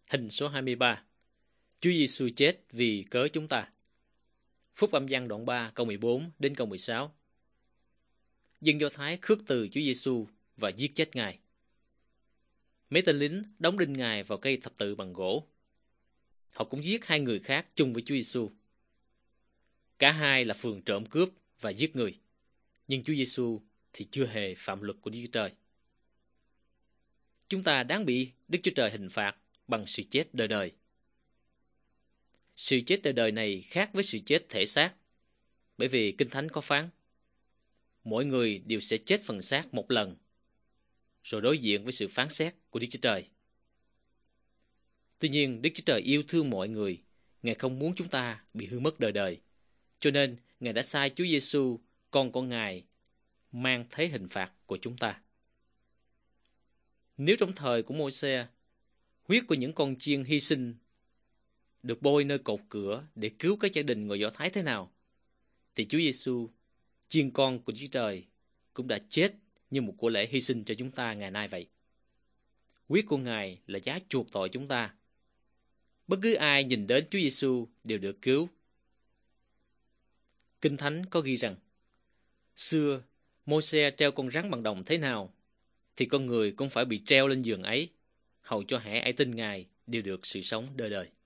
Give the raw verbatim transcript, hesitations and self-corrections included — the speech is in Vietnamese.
Hình số hai mươi ba. Chúa Giêsu chết vì cớ chúng ta. Phúc Âm Giăng đoạn ba câu mười bốn đến câu mười sáu. Dân Do Thái khước từ Chúa Giêsu và giết chết Ngài. Mấy tên lính đóng đinh Ngài vào cây thập tự bằng gỗ. Họ cũng giết hai người khác chung với Chúa Giêsu. Cả hai là phường trộm cướp và giết người. Nhưng Chúa Giêsu thì chưa hề phạm luật của Đức Chúa Trời. Chúng ta đáng bị Đức Chúa Trời hình phạt bằng sự chết đời đời. Sự chết đời đời này khác với sự chết thể xác, bởi vì Kinh Thánh có phán: mỗi người đều sẽ chết phần xác một lần, rồi đối diện với sự phán xét của Đức Chúa Trời. Tuy nhiên, Đức Chúa Trời yêu thương mọi người, Ngài không muốn chúng ta bị hư mất đời đời, cho nên Ngài đã sai Chúa Giêsu, con của Ngài, mang thế hình phạt của chúng ta. Nếu trong thời của Môi-se, huyết của những con chiên hy sinh được bôi nơi cột cửa để cứu các gia đình người Do Thái thế nào, thì Chúa Giêsu, chiên con của Chúa Trời, cũng đã chết như một của lễ hy sinh cho chúng ta ngày nay vậy. Huyết của Ngài là giá chuộc tội chúng ta. Bất cứ ai nhìn đến Chúa Giêsu đều được cứu. Kinh Thánh có ghi rằng, xưa Môi-se treo con rắn bằng đồng thế nào, thì con người cũng phải bị treo lên giường ấy, hầu cho hễ ai tin Ngài đều được sự sống đời đời.